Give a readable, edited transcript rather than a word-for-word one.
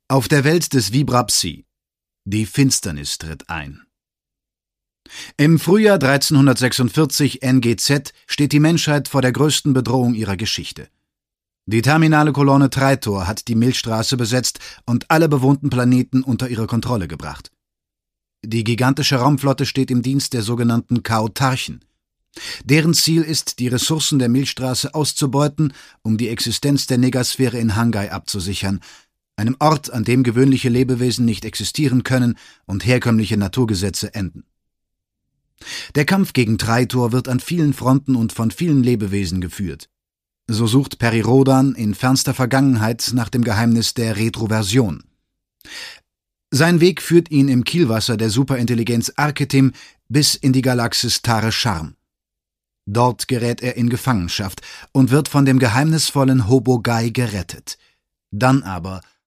Auf der Welt des Vibra-Psi. Die Finsternis tritt ein. Im Frühjahr 1346 NGZ steht die Menschheit vor der größten Bedrohung ihrer Geschichte. Die terminale Kolonne Traitor hat die Milchstraße besetzt und alle bewohnten Planeten unter ihre Kontrolle gebracht. Die gigantische Raumflotte steht im Dienst der sogenannten Chaotarchen. Deren Ziel ist, die Ressourcen der Milchstraße auszubeuten, um die Existenz der Negasphäre in Hangai abzusichern, einem Ort, an dem gewöhnliche Lebewesen nicht existieren können und herkömmliche Naturgesetze enden. Der Kampf gegen Traitor wird an vielen Fronten und von vielen Lebewesen geführt. So sucht Peri Rhodan in fernster Vergangenheit nach dem Geheimnis der Retroversion. Sein Weg führt ihn im Kielwasser der Superintelligenz Arketim bis in die Galaxis Tare Charm. Dort gerät er in Gefangenschaft und wird von dem geheimnisvollen Hobo Gai gerettet. Dann aber